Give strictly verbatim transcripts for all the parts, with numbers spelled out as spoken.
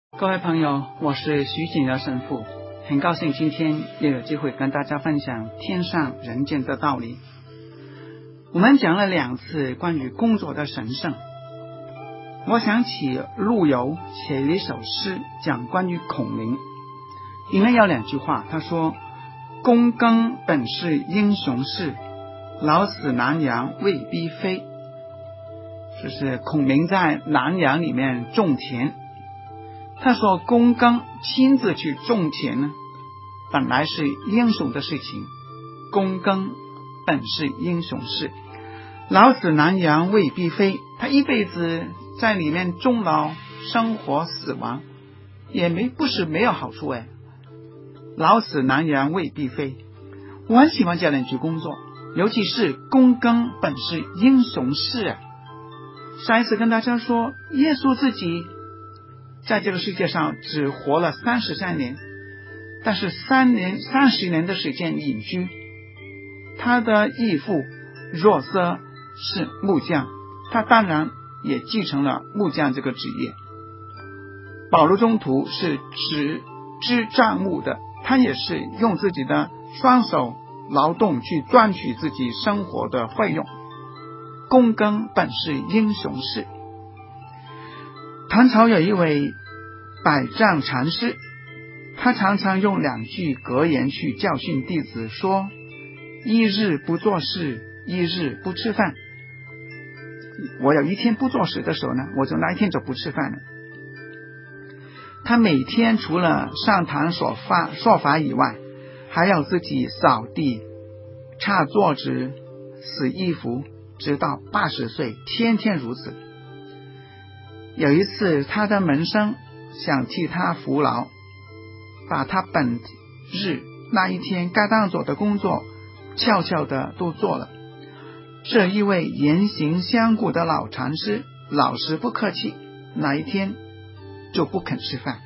各位朋友，我是徐景尧神父，很高兴今天又有机会跟大家分享天上人间的道理。我们讲了两次关于工作的神圣，我想起陆游写了一首诗讲关于孔明，里面有两句话，他说躬耕本是英雄事，老死南阳未必飞。就是孔明在南阳里面种田，他说躬耕亲自去种田呢，本来是英雄的事情，躬耕本是英雄事，老死南阳未必飞。他一辈子在里面终老，生活死亡也没不是没有好处哎。老死南阳未必飞，我很喜欢这两句工作，尤其是躬耕本是英雄事啊。上一次跟大家说，耶稣自己在这个世界上只活了三十三年，但是三年三十年的时间隐居。他的义父若瑟是木匠，他当然也继承了木匠这个职业。保罗中途是只织帐幕的，他也是用自己的双手劳动去赚取自己生活的费用。躬耕本是英雄事。唐朝有一位百丈禅师，他常常用两句格言去教训弟子，说一日不做事，一日不吃饭。我有一天不做事的时候呢，我就那一天就不吃饭了。他每天除了上堂说法说法以外，还要自己扫地、擦桌子、洗衣服，直到八十岁，天天如此。有一次他的门生想替他服劳，把他本日那一天该当做的工作悄悄的都做了。这一位言行相顾的老禅师老实不客气，那一天就不肯吃饭。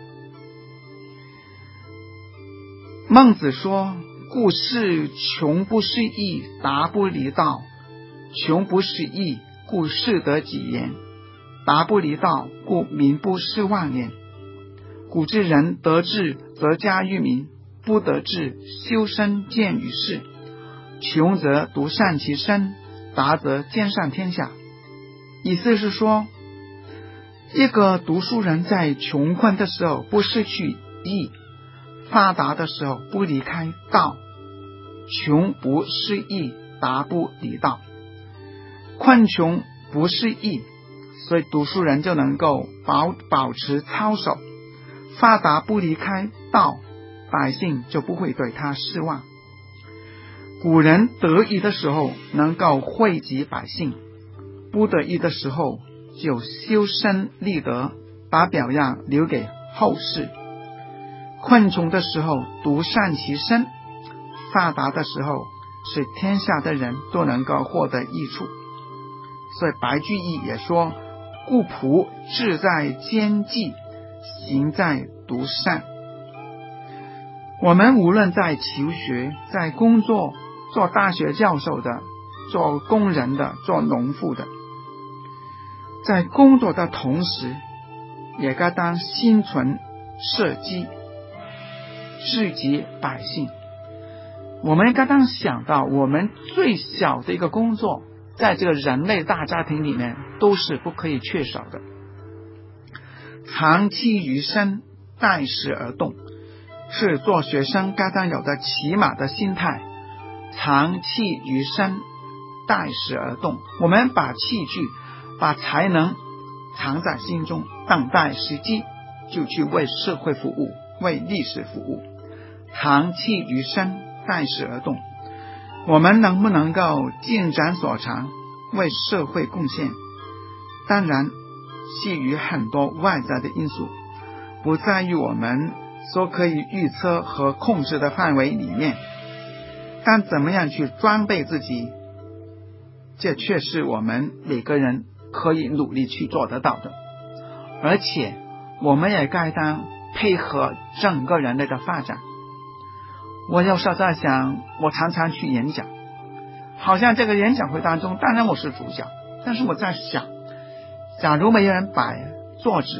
孟子说，故事穷不适意，达不离道。穷不适意，故适得己言；达不离道，故民不失忘言。古之人得志则加于民，不得志修身见于世。穷则独善其身，达则兼善天下。意思是说，一个读书人在穷困的时候不失去义，发达的时候不离开道。穷不失义，达不离道。困穷不是义，所以读书人就能够保保持操守。发达不离开道，百姓就不会对他失望。古人得意的时候能够惠及百姓，不得意的时候就修身立德，把表扬留给后世。困穷的时候独善其身，发达的时候使天下的人都能够获得益处。所以白居易也说，故仆志在兼济，行在独善。我们无论在求学，在工作，做大学教授的，做工人的，做农妇的，在工作的同时也该当心存社稷，治及百姓。我们该当想到，我们最小的一个工作在这个人类大家庭里面都是不可以缺少的。长期于身，待时而动，是做学生该当有的起码的心态。长期于身，待时而动，我们把器具把才能藏在心中，等待时机就去为社会服务，为历史服务。长期于身，待时而动，我们能不能够尽展所长，为社会贡献，当然系于很多外在的因素，不在于我们所可以预测和控制的范围里面。但怎么样去装备自己，这却是我们每个人可以努力去做得到的。而且我们也该当配合整个人类的发展。我有时候在想，我常常去演讲，好像这个演讲会当中，当然我是主角，但是我在想，假如没有人摆桌子，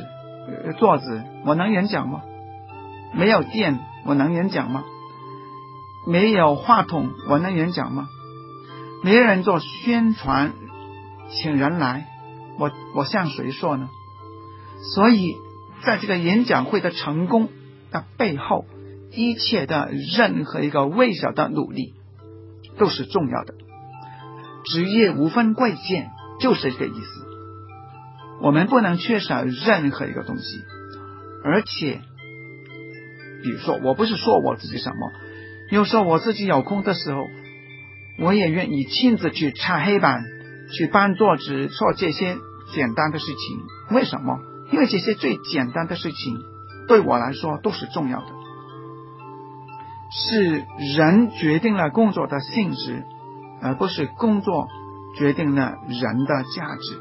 呃桌子，我能演讲吗？没有电，我能演讲吗？没有话筒，我能演讲吗？没人做宣传，请人来，我我向谁说呢？所以在这个演讲会的成功的背后，一切的任何一个微小的努力都是重要的。职业无分贵贱，就是这个意思。我们不能缺少任何一个东西。而且比如说，我不是说我自己什么，有时候我自己有空的时候，我也愿意亲自去擦黑板，去搬桌子，做这些简单的事情。为什么？因为这些最简单的事情对我来说都是重要的。是人决定了工作的性质，而不是工作决定了人的价值。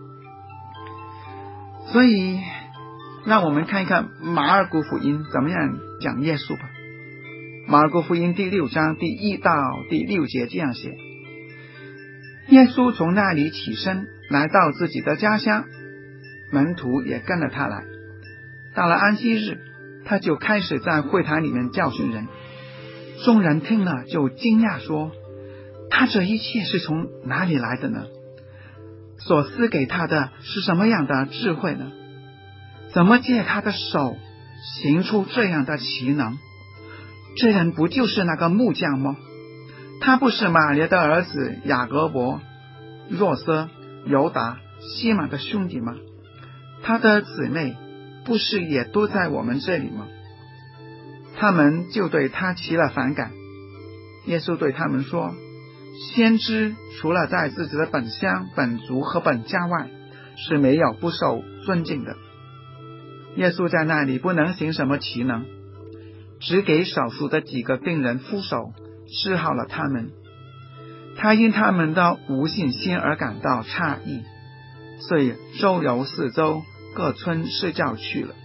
所以让我们看一看马尔谷福音怎么样讲耶稣吧。马尔谷福音第六章第一到第六节这样写：耶稣从那里起身，来到自己的家乡，门徒也跟了他来。到了安息日，他就开始在会堂里面教训人。众人听了就惊讶说，他这一切是从哪里来的呢？所赐给他的是什么样的智慧呢？怎么借他的手行出这样的奇能？这人不就是那个木匠吗？他不是马列的儿子雅各伯、若瑟、犹达、西满的兄弟吗？他的姊妹不是也都在我们这里吗？他们就对他起了反感。耶稣对他们说，先知除了在自己的本乡、本族和本家外，是没有不受尊敬的。耶稣在那里不能行什么奇能，只给少数的几个病人敷手，治好了他们。他因他们的无信心而感到诧异，所以周游四周，各村施教去了。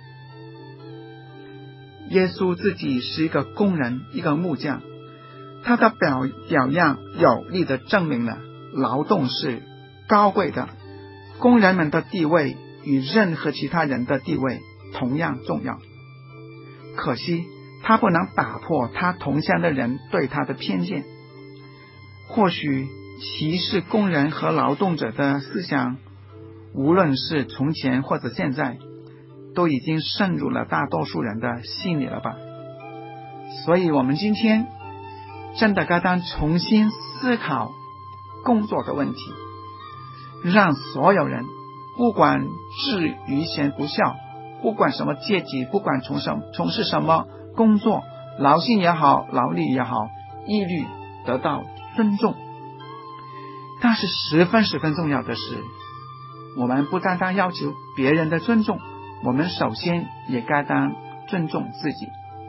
耶稣自己是一个工人，一个木匠，他的表表样有力地证明了劳动是高贵的，工人们的地位与任何其他人的地位同样重要。可惜他不能打破他同乡的人对他的偏见。或许歧视工人和劳动者的思想，无论是从前或者现在，都已经渗入了大多数人的心里了吧。所以我们今天真的该当重新思考工作的问题，让所有人不管是愚贤不孝，不管什么阶级，不管从什从事什么工作，劳心也好，劳力也好，一律得到尊重。但是十分十分重要的是，我们不单单要求别人的尊重，我们首先也该当尊重自己。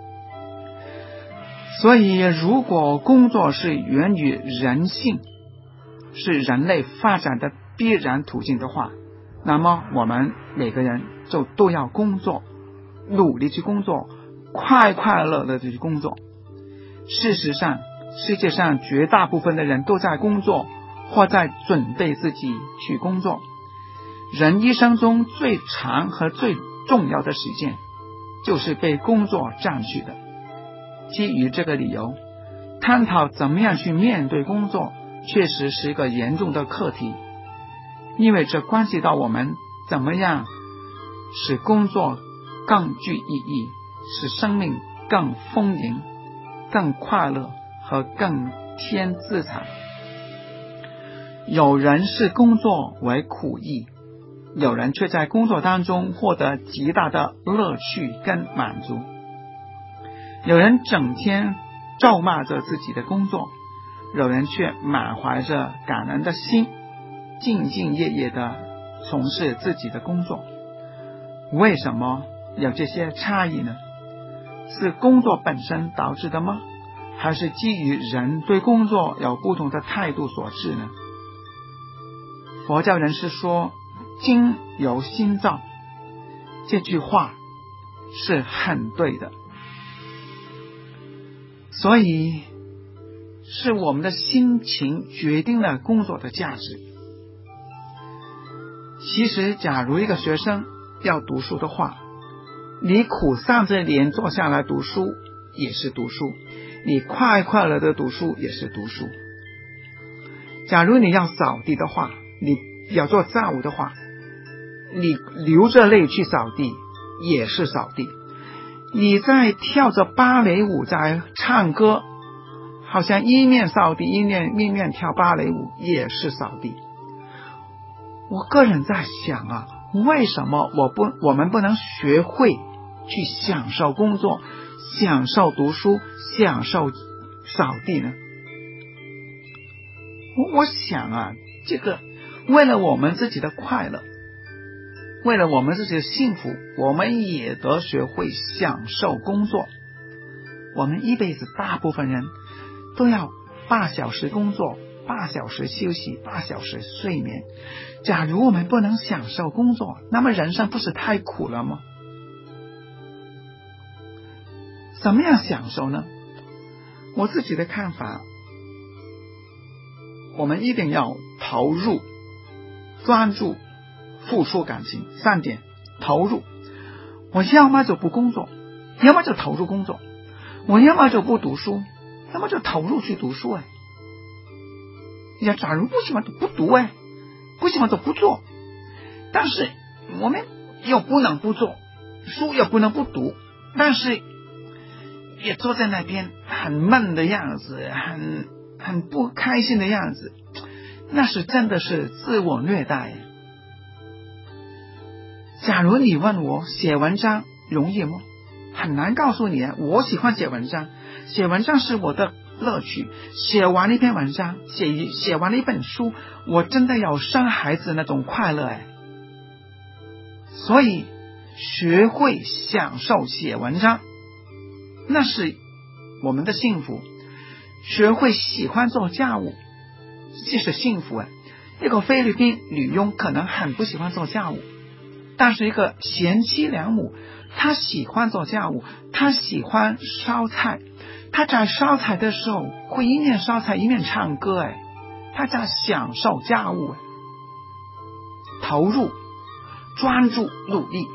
所以如果工作是源于人性，是人类发展的必然途径的话，那么我们每个人就都要工作，努力去工作，快快乐乐的去工作。事实上，世界上绝大部分的人都在工作，或在准备自己去工作。人一生中最长和最重要的时间，就是被工作占据的。基于这个理由，探讨怎么样去面对工作，确实是一个严重的课题，因为这关系到我们怎么样使工作更具意义，使生命更丰盈、更快乐和更添自彩。有人视工作为苦役，有人却在工作当中获得极大的乐趣跟满足。有人整天咒骂着自己的工作，有人却满怀着感恩的心，兢兢业业地从事自己的工作。为什么有这些差异呢？是工作本身导致的吗？还是基于人对工作有不同的态度所致呢？佛教人士说精由心造，这句话是很对的。所以是我们的心情决定了工作的价值。其实假如一个学生要读书的话，你苦丧着脸坐下来读书也是读书，你快快乐的读书也是读书。假如你要扫地的话，你要做家务的话，你流着泪去扫地也是扫地。你在跳着芭蕾舞在唱歌，好像一面扫地一面一面跳芭蕾舞也是扫地。我个人在想啊，为什么我不我们不能学会去享受工作，享受读书，享受扫地呢？我我想啊，这个为了我们自己的快乐，为了我们自己的幸福，我们也得学会享受工作。我们一辈子大部分人都要八小时工作，八小时休息，八小时睡眠。假如我们不能享受工作，那么人生不是太苦了吗？怎么样享受呢？我自己的看法，我们一定要投入、专注、付出感情，三点。投入，我要么就不工作，要么就投入工作，我要么就不读书，要么就投入去读书。哎，呀，假如不喜欢就不读，哎，不喜欢就不做。但是我们又不能不做，书也不能不读，但是也坐在那边很闷的样子，很很不开心的样子，那是真的是自我虐待。假如你问我写文章容易吗？很难告诉你啊。我喜欢写文章，写文章是我的乐趣。写完一篇文章，写写完了一本书，我真的有生孩子那种快乐哎。所以学会享受写文章，那是我们的幸福。学会喜欢做家务，这是幸福哎。一个菲律宾女佣可能很不喜欢做家务，但是一个贤妻良母，她喜欢做家务，她喜欢烧菜，她在烧菜的时候会一面烧菜一面唱歌哎，她在享受家务哎。投入、专注、努力。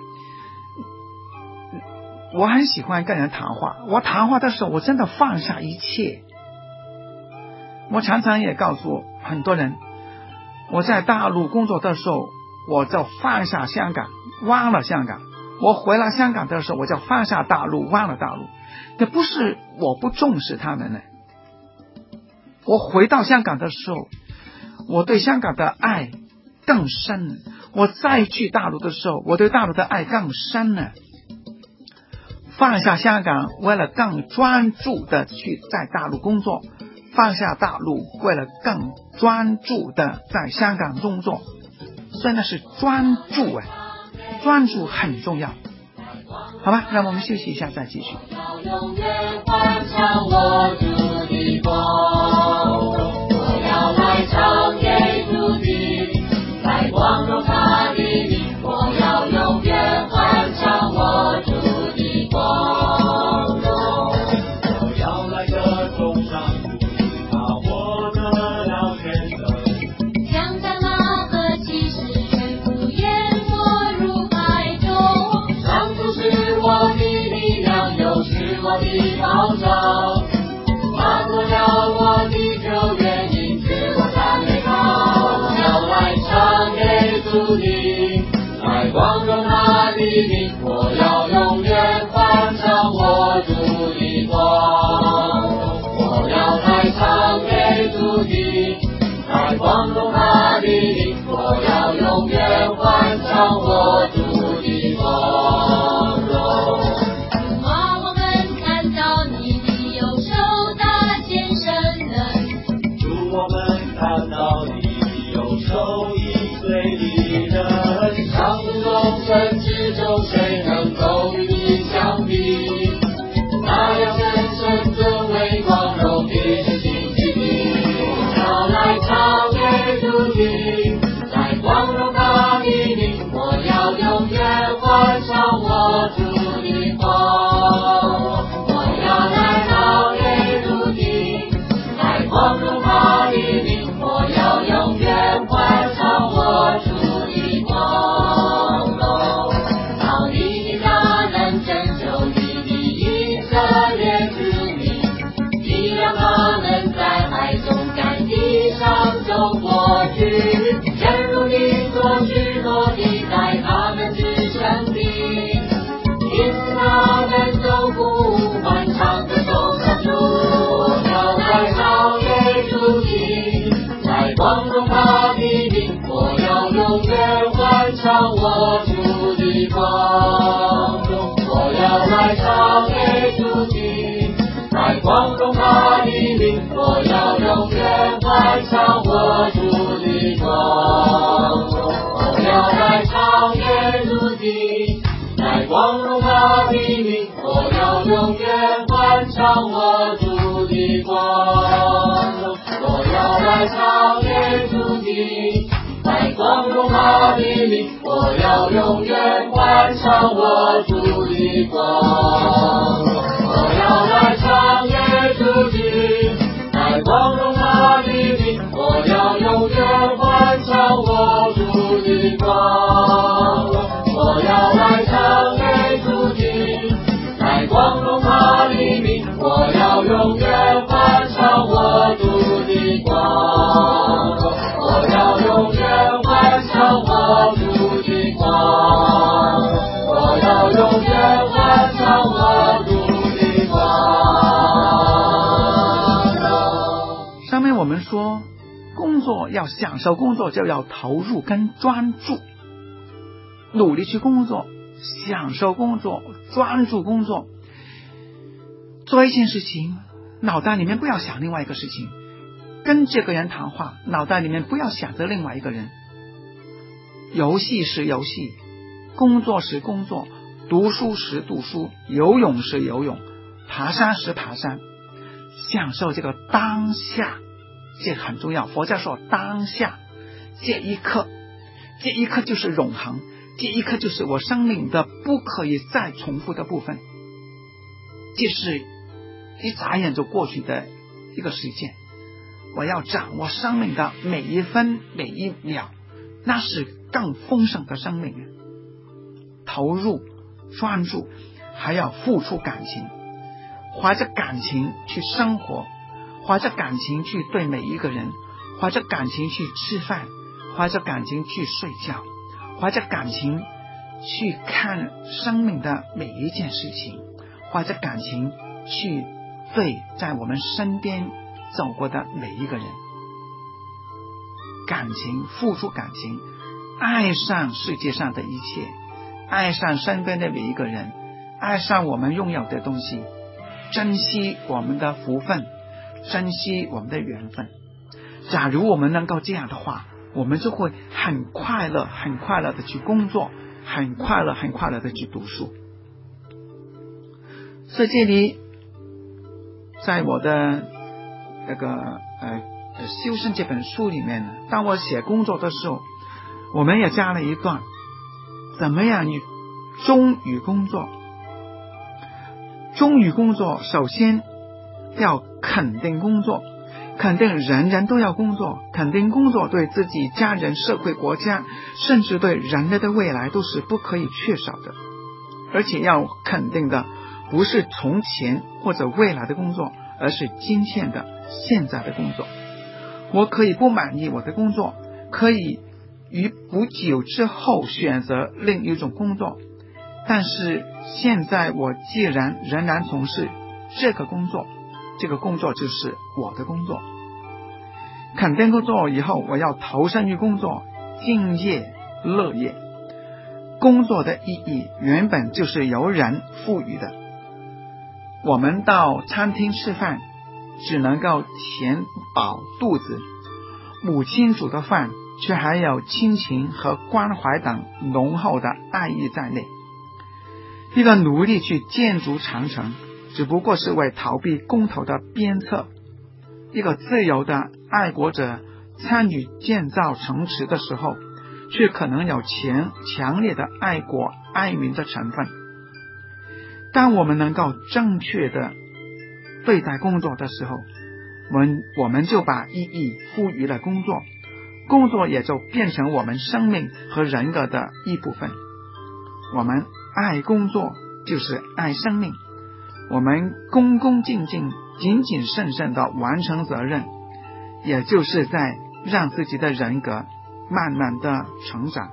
我很喜欢跟人谈话，我谈话的时候我真的放下一切。我常常也告诉很多人，我在大陆工作的时候，我就放下香港，忘了香港。我回来香港的时候，我就放下大陆，忘了大陆。这不是我不重视他们呢。我回到香港的时候，我对香港的爱更深。我再去大陆的时候，我对大陆的爱更深了。放下香港，为了更专注的去在大陆工作；放下大陆，为了更专注的在香港工作。所以那是专注啊，专注很重要。好吧，让我们休息一下再继续。 永远欢唱我主的光，我要来唱给主的，在光荣他的名，我要永远欢唱我主的光荣，我要来歌颂上主，他获得了全胜，将战马和骑士全部淹没入海中，上主是我的力量，又是我的保障，他做了我的救援，因此我赞美他。我要来唱给主的，来光荣他的名，我要永远欢唱我主的光荣，我要来唱给主的，来光荣他的名，我要永远欢唱我主的光荣。主啊，我们看到你的友光中他的名，我要永远欢唱我主的光。我要来唱耶稣的，在光中他的名，我要永远欢唱我主的光。我要来唱耶稣的，在光中他的名，我要永远欢唱我主的光。我要来唱耶稣的，在光中他的名，我要永远欢唱我主的光。我要来唱耶稣的，在光中他的名，我要永远欢唱我主的光。我要永远欢唱我主的光。我要永远欢唱我主的光。 上面我们说，工作要享受工作，就要投入跟专注，努力去工作，享受工作，专注工作。做一件事情，脑袋里面不要想另外一个事情，跟这个人谈话，脑袋里面不要想着另外一个人。游戏是游戏，工作是工作，读书时读书，游泳时游泳，爬山时爬山，享受这个当下，这很重要。佛教说当下，这一刻，这一刻就是永恒，这一刻就是我生命的不可以再重复的部分，这是一眨眼就过去的一个时间。我要掌握生命的每一分每一秒，那是更丰盛的生命。投入专注，还要付出感情，怀着感情去生活，怀着感情去对每一个人，怀着感情去吃饭，怀着感情去睡觉，怀着感情去看生命的每一件事情，怀着感情去对在我们身边走过的每一个人。感情，付出感情，爱上世界上的一切，爱上身边的每一个人，爱上我们拥有的东西，珍惜我们的福分，珍惜我们的缘分。假如我们能够这样的话，我们就会很快乐很快乐的去工作，很快乐很快乐的去读书。所以这里在我的那个呃修身这本书里面呢，当我写工作的时候，我们也加了一段，怎么样你忠于工作。忠于工作，首先要肯定工作，肯定人人都要工作，肯定工作对自己、家人、社会、国家，甚至对人类的未来都是不可以缺少的。而且要肯定的不是从前或者未来的工作，而是今天的现在的工作。我可以不满意我的工作，可以于不久之后选择另一种工作，但是现在我既然仍然从事这个工作，这个工作就是我的工作。肯定工作以后，我要投身于工作，敬业乐业。工作的意义原本就是由人赋予的。我们到餐厅吃饭，只能够填饱肚子，母亲煮的饭却还有亲情和关怀等浓厚的爱意在内。一个奴隶去建筑长城，只不过是为逃避公投的鞭策。一个自由的爱国者参与建造城池的时候，却可能有强强烈的爱国爱民的成分。当我们能够正确的对待工作的时候，我们我们就把意义赋予了工作，工作也就变成我们生命和人格的一部分。我们爱工作就是爱生命，我们恭恭敬敬、谨谨慎慎地完成责任，也就是在让自己的人格慢慢的成长。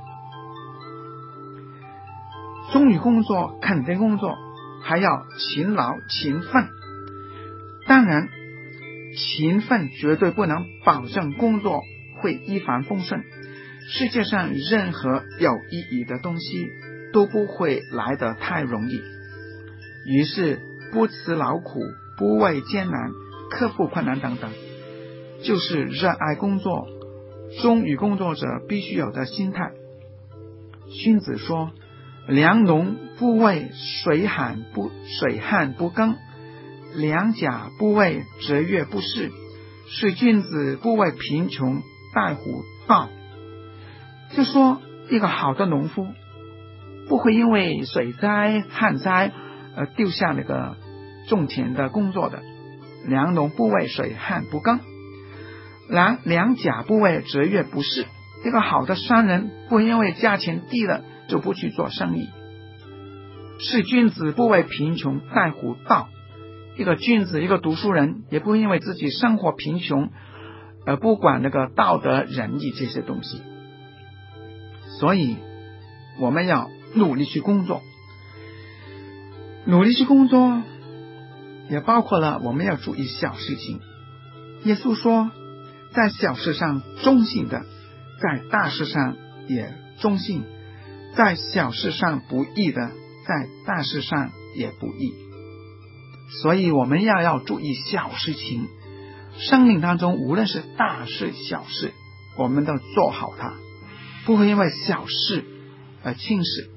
忠于工作，肯定工作，还要勤劳勤奋。当然，勤奋绝对不能保证工作会一帆风顺。世界上任何有意义的东西都不会来得太容易。于是不辞劳苦， 不畏艰难，克服困难等等，就是热爱工作、忠于工作者必须有的心态。荀子说，良农不为水旱不水旱不耕，良甲不为折月不市，是君子不为贫穷带虎道。就说一个好的农夫不会因为水灾旱灾而丢下那个种田的工作的。良农不为水旱不耕，良良甲不为折月不市，一个好的商人不会因为价钱低了就不去做生意。是君子不为贫穷带虎道，一个君子一个读书人也不会因为自己生活贫穷而不管那个道德仁义这些东西。所以我们要努力去工作，努力去工作也包括了我们要注意小事情。耶稣说，在小事上忠信的，在大事上也忠信；在小事上不义的，在大事上也不义。所以我们要要注意小事情，生命当中无论是大事小事，我们都做好它，不会因为小事而轻视。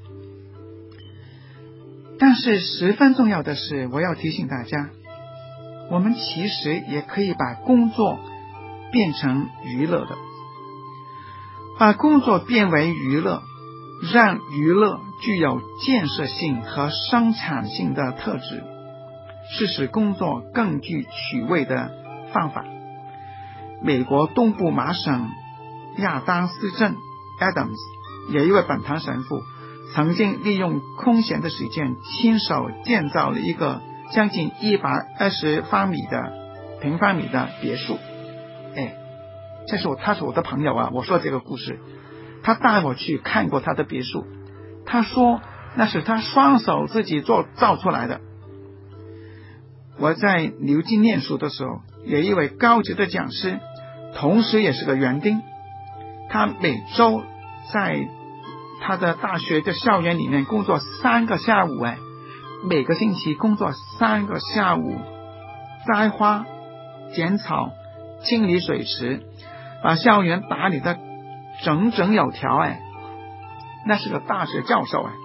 但是十分重要的是，我要提醒大家，我们其实也可以把工作变成娱乐的，把工作变为娱乐，让娱乐具有建设性和生产性的特质，是使工作更具趣味的方法。美国东部麻省亚当斯镇 Adams 有一位本堂神父，曾经利用空闲的时间亲手建造了一个将近一百二十方米的平方米的别墅。哎，这是我他是我的朋友啊，我说这个故事，他带我去看过他的别墅，他说那是他双手自己做造出来的。我在牛津念书的时候，有一位高级的讲师，同时也是个园丁，他每周在他的大学的校园里面工作三个下午，哎，每个星期工作三个下午，栽花、剪草、清理水池，把校园打理的整整有条，哎，那是个大学教授哎。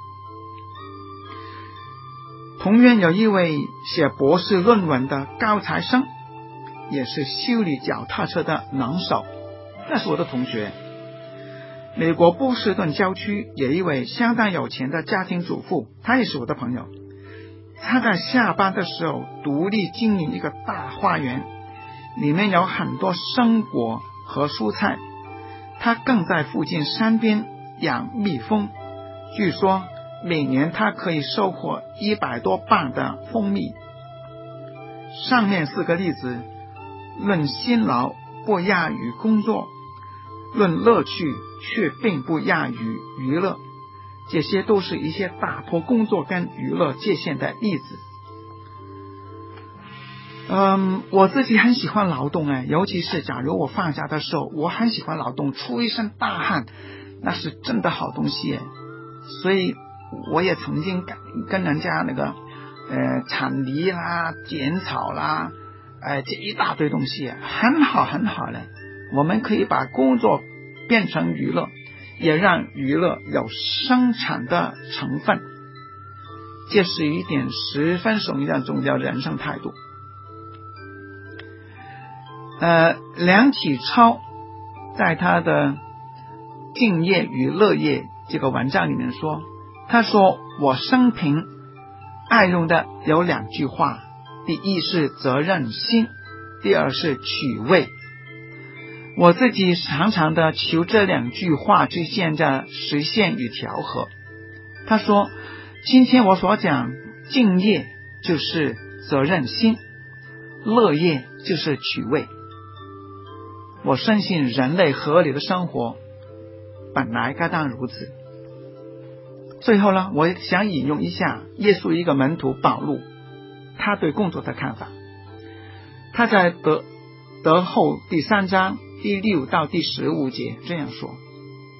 同院有一位写博士论文的高材生，也是修理脚踏车的能手，那是我的同学。美国波士顿郊区有一位相当有钱的家庭主妇，她也是我的朋友。她在下班的时候独立经营一个大花园，里面有很多生果和蔬菜。她更在附近山边养蜜蜂，据说每年她可以收获一百多磅的蜂蜜。上面四个例子，论辛劳不亚于工作，论乐趣却并不亚于娱乐，这些都是一些打破工作跟娱乐界限的例子。嗯，我自己很喜欢劳动哎，尤其是假如我放假的时候，我很喜欢劳动，出一身大汗，那是真的好东西哎。所以我也曾经跟人家那个呃铲泥啦、剪草啦，呃这一大堆东西，很好很好嘞。我们可以把工作变成娱乐，也让娱乐有生产的成分，这是一点十分重要重要的人生态度。呃，梁启超在他的敬业与乐业这个文章里面说，他说我生平爱用的有两句话，第一是责任心，第二是趣味。我自己常常的求这两句话之间的实现与调和。他说，今天我所讲敬业就是责任心，乐业就是趣味。我深信人类合理的生活本来该当如此。最后呢，我想引用一下耶稣一个门徒保禄他对工作的看法。他在德德后第三章第六到第十五节这样说：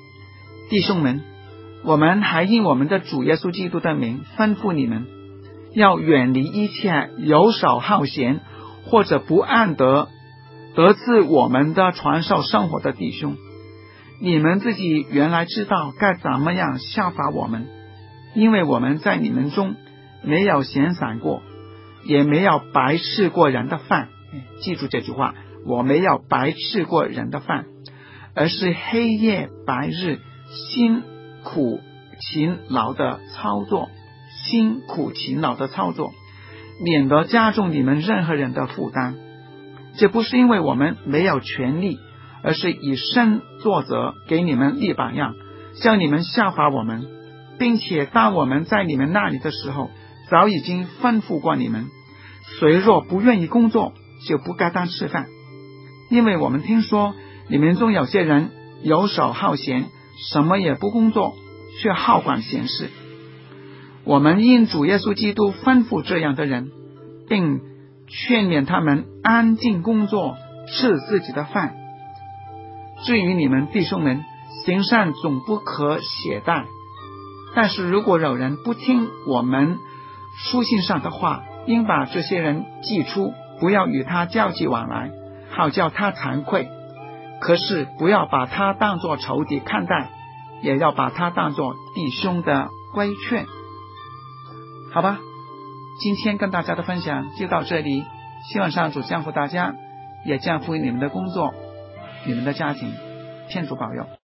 弟兄们，我们还因我们的主耶稣基督的名吩咐你们， 要远离一切游手好闲或者不按得得自我们的传授生活的弟兄。你们自己原来知道该怎么样效法我们，因为我们在你们中没有闲散过，也没有白吃过人的饭。记住这句话，我没有白吃过人的饭，而是黑夜白日辛苦勤劳的操作，辛苦勤劳的操作，免得加重你们任何人的负担。这不是因为我们没有权利，而是以身作则，给你们立榜样，叫你们效法我们，并且当我们在你们那里的时候，早已经吩咐过你们，谁若不愿意工作，就不该当吃饭。因为我们听说你们中有些人游手好闲，什么也不工作，却好管闲事。我们因主耶稣基督吩咐这样的人，并劝勉他们安静工作，吃自己的饭。至于你们弟兄们，行善总不可懈怠，但是如果有人不听我们书信上的话，应把这些人记出，不要与他交际往来，好叫他惭愧。可是不要把他当作仇敌看待，也要把他当作弟兄的规劝。好吧，今天跟大家的分享就到这里，希望上主降福大家，也降福你们的工作，你们的家庭，天主保佑。